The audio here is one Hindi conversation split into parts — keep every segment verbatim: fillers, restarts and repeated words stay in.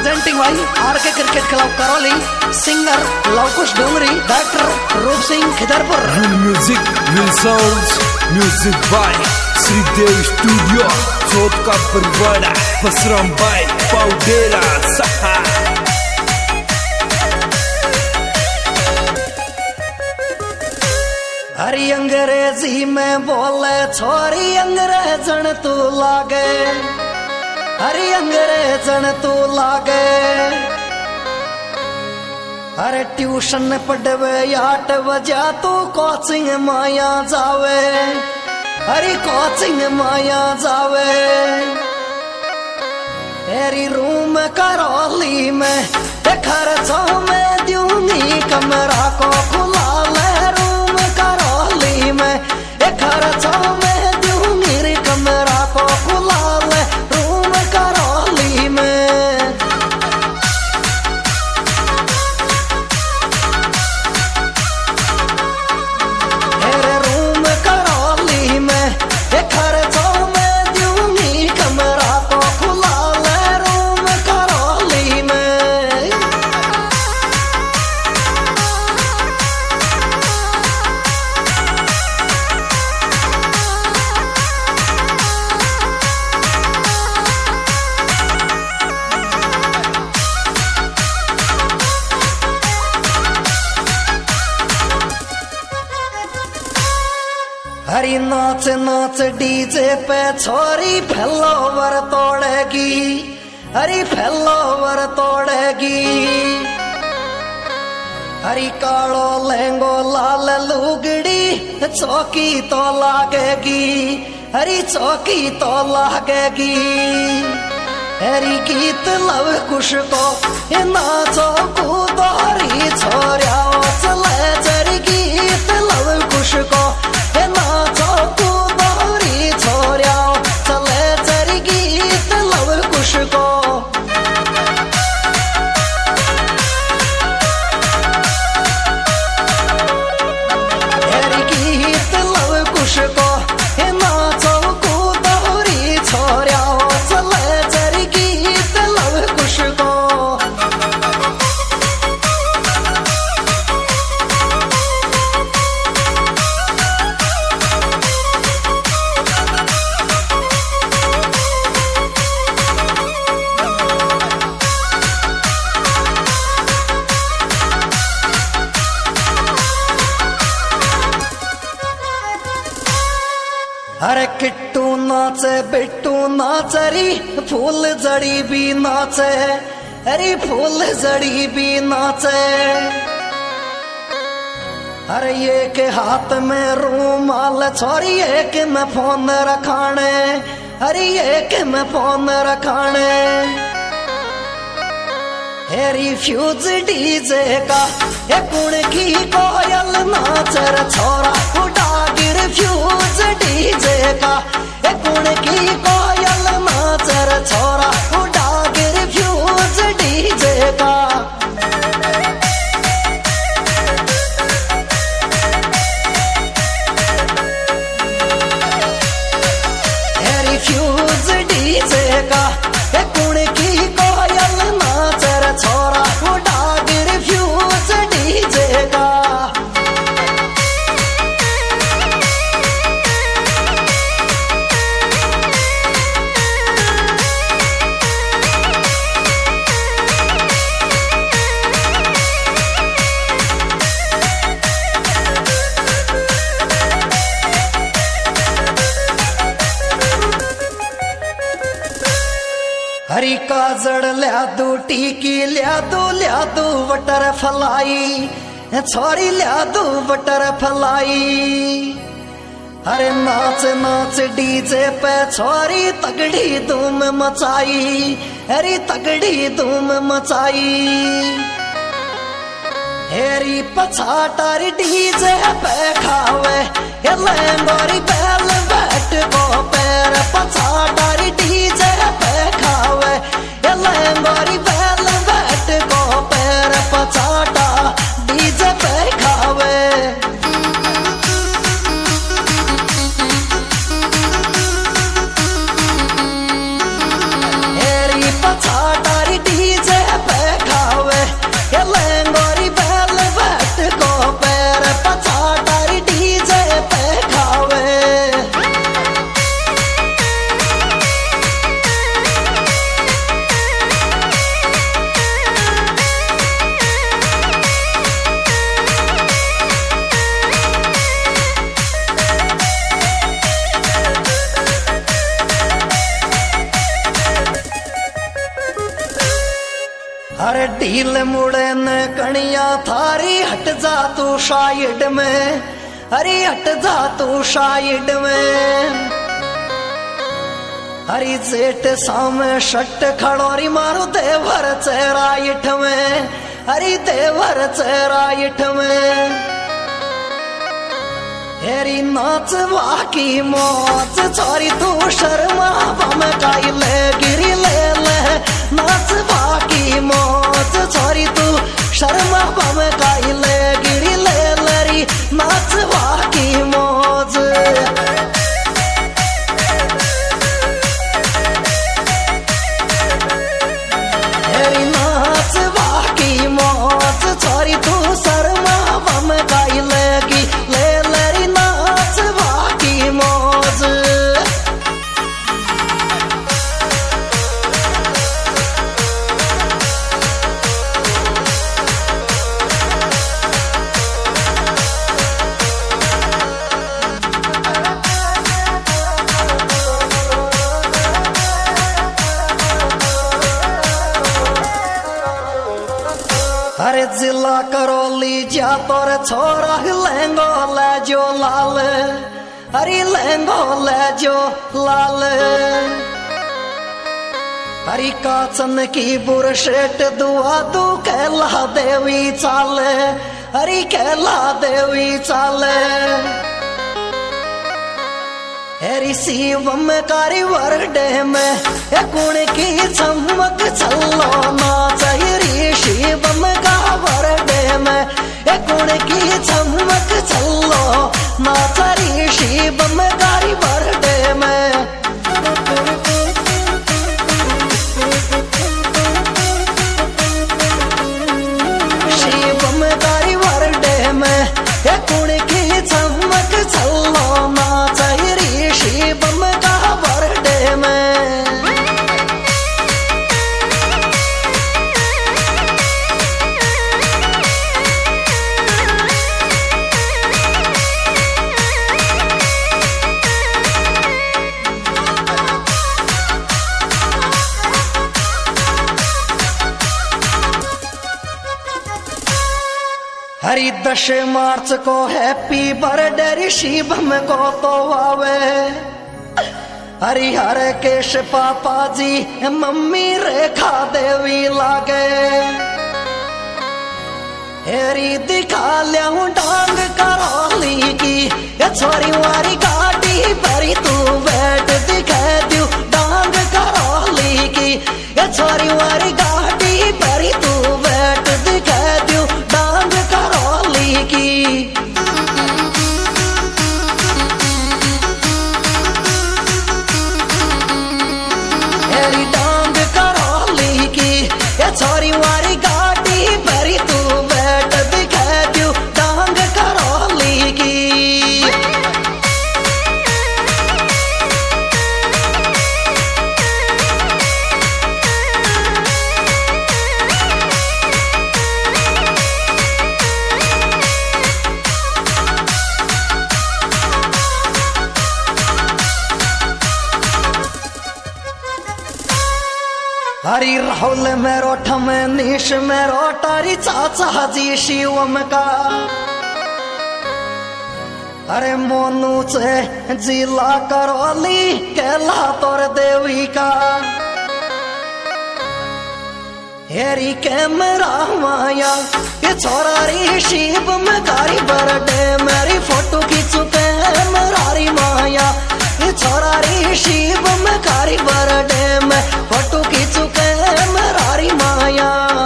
Presenting Bhai R K cricket club Karauli, singer Luvkush Dongri, director Roop Singh Khidarpur. Music will sounds, music by Shridev studio, Chauth का परवाड़ा, बसराम बाई पाउडेरा सहा। हरी अंग्रेजी में बोले छोरी अंग्रेजन तू लागे, हरी अंग्रेजन तू लागे। अरे ट्यूशन पढ़वे आठ बजा तू कोचिंग माया जावे, हरी कोचिंग माया जावे। तेरी रूम करौली में खर्चों में दूंगी कमरा को खुला ले, रूम करौली में खर्चों में दूंगी कमरा को खुला ले, रूम करौली में। तेरे रूम करौली में खर्चों में दूंगी कमरा को खुला ले, रूम करौली में। हरी नाच नाच डीजे पे छोरी फैलोवर तोड़ेगी, हरी फैलोवर तोड़ेगी। हरी कालो लहंगो लाल लुगड़ी चौकी तो लागेगी, हरी चौकी तो लागेगी। हरी गीत लव कुश को नाचो कूदो हरी छोरिया चले चरी, गीत लव कुश को नाचो कूदो हरी छोरिया चले चरी, गीत लव कुश को। हरी गीत लव कुश को नाचो कूदो हरी छोरिया चले चरी, गीत लव कुश को। अरे किट्टू नाचे बिट्टू नाचरी, फूल जड़ी भी नाचे, अरे फूल जड़ी भी नाचे। अरे एक हाथ में रूमाल छोरी, एक में फोन रखाने, अरे एक में फोन रखाने। हेरी फ्यूज डीजे का एक कुण की कोयल नाचर छोरा उड़ा गिर, फ्यूज डीजे का एक कुण की कोयल नाचर छोरा उड़ा गिर, फ्यूज डीजे का। हेरी फ्यूज डीजे का एक कुण की कोयल नाचर छोरा उड़ा गिर, फ्यूज डीजे का। हरी काजड़ लिया दू, टीकी लिया दू, लिया दू बटर फलाई, छोरी लिया दू बटर फलाई। अरे नाच नाच डीजे पे छोरी तगड़ी धूम मचाई, अरे तगड़ी धूम मचाई। हेरी पछाटारी डीजे पे खावे, ये लंगोरी बैल बैठ को पैर पछाटारी डीजे पे खावे, ये लंगोरी बैल बैठ को पैर पछाटा डीजे पे खावे। हेरी पछाटारी डीजे अरे ढील मुड़े न कणिया थारी हट जा तू साइड में, अरे हट जा तू साइड में। हरी जेठ सामे शट खड़ोरी मारू देवर चेहरा इठ में, हरी देवर चेहरा इठ में। हेरी नाच वाकी मौज छोरी तू शर्मा बम काई ले गिरी ले ले। नाच वाकी मौज छोरी तू शर्मा बम काई ले गिरी ले लरी। नाच वाकी मौज हेरी नाच वाकी मौज छोरी तू शर्मा बम काई लेगी ले लरी। नाच वाकी मौज अरे जिला करौली जा तोर छोरा लहंगो ले जो लाल, अरे लहंगो ले जो लाल। हरी काचन की बुरशेट दुआ दू कैला देवी चाल, हरी कैला देवी चाल। हेरी शिवम कारी वरडे में गुण की चमक चलो ना चाहिए। शिवम का वरडे में गुण की चमक चलो ना चाहिए। शिवम कारी वरडे में शिवम कारी वरडे में गुण की चमक चलो ना चाहिए। शिवम का वरडे में हरी दस मार्च को हैप्पी बर्थडे शिवम को तो आवे। हरी हरे केश पापा जी मम्मी रेखा देवी लागे। हेरी दिखा लिया डांग करौली की ये छोरी वारी गाड़ी भरी तू बैठ दिखा दू डांग करौली की। ये छोरी वारी गाड़ी भरी तू बैठ दिखा दू डांग करौली की। हेरी डांग करौली की ये छोरी वारी गाड़ी भरी तू बैठ दिखा दू डांग करौली की। हरी राहुल में रोठम निश में रोटारी चाचा जी शिवम का। अरे मोनू से जिला करौली कैला तोर देवी का। हेरी कैमरा माया ये छोरा री शिव में कारी बर्थडे मेरी फोटो खींचू कैमरा री माया। ये छोरा री शिव में कारी बर्थडे में फोटो खींचू कैमरा री माया।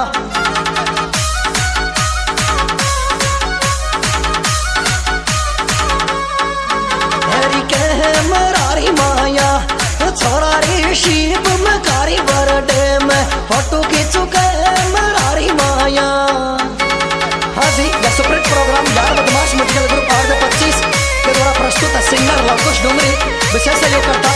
हेरी कैमरा री माया छोरा री शिव में कारी बर्थडे में फोटो खींचू कैमरा री माया। हाँ जी, द सुपरहिट प्रोग्राम यार बदमाश मटिकल ग्रुप आठ पच्चीस के द्वारा प्रस्तुत सिंगर लवकुश डुमरी विशेष सहयोग करता